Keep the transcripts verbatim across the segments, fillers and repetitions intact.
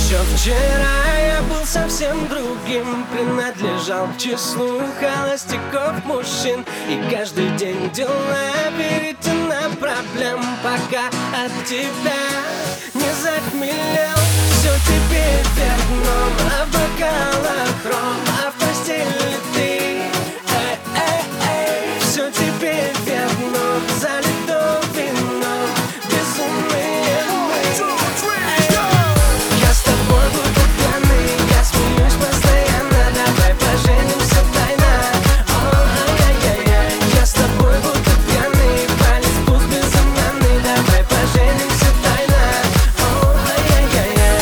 Еще вчера я был совсем другим, принадлежал к числу холостяков мужчин. И каждый день дела веретена проблем, пока от тебя не захмелел. Все теперь вверх дном, а в бокалах ром, а в постели ты. Эй, эй, эй. Все теперь вверх дном, залито вином, безумные мы. Я с тобой буду пьяный, я смеюсь постоянно, давай поженимся тайно. О-ай-яй-яй. Я с тобой буду пьяный, палец пуст безымянный, давай поженимся тайно. О-ай-яй-яй.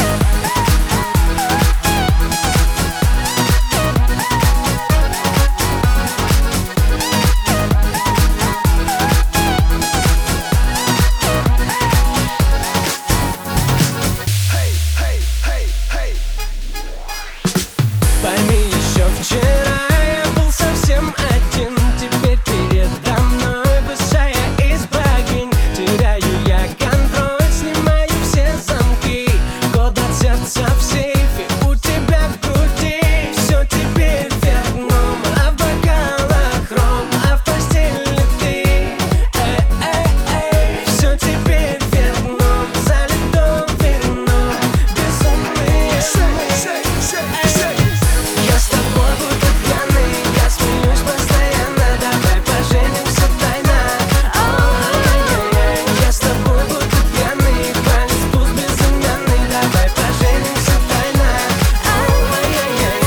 Пойми, еще вчера я был совсем один, теперь передо мной высшая из богинь. Теряю я контроль, снимаю все замки, код от сердца в сейфе у тебя в груди. Все теперь вверх дном, а в бокалах ром, а в постели ты. Эй, эй, эй. Все теперь вверх дном, залито вином, безумные мы. Я с тобой буду пьяный, я смеюсь постоянно, давай поженимся тайно. Ай-яй-яй. Я с тобой буду пьяный, палец пуст безымянный, давай поженимся тайно. Ай-яй-яй.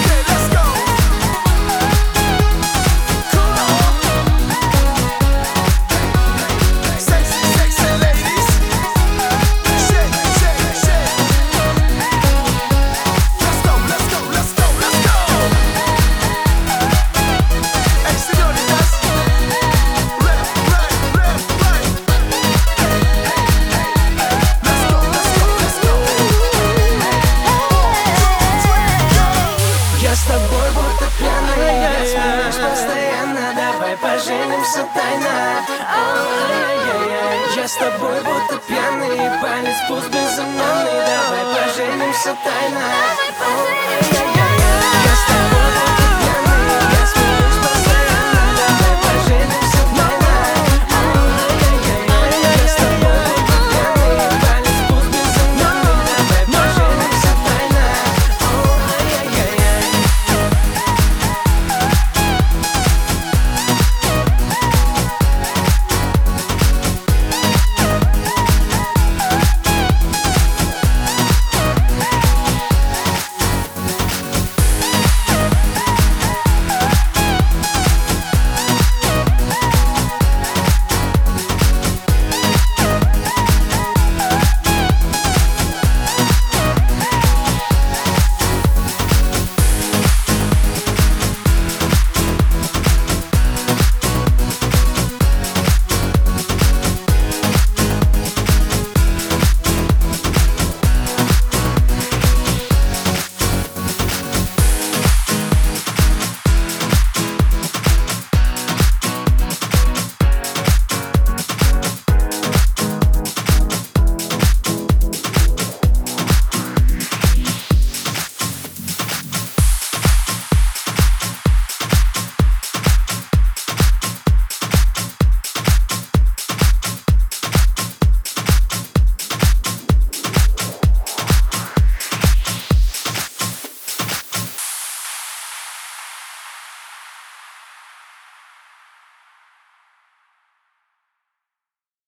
Я с тобой будто пьяный, я смеюсь постоянно, давай поженимся тайно. Ай-яй-яй. Я с тобой будто пьяный, палец пуст безымянный, давай поженимся тайно.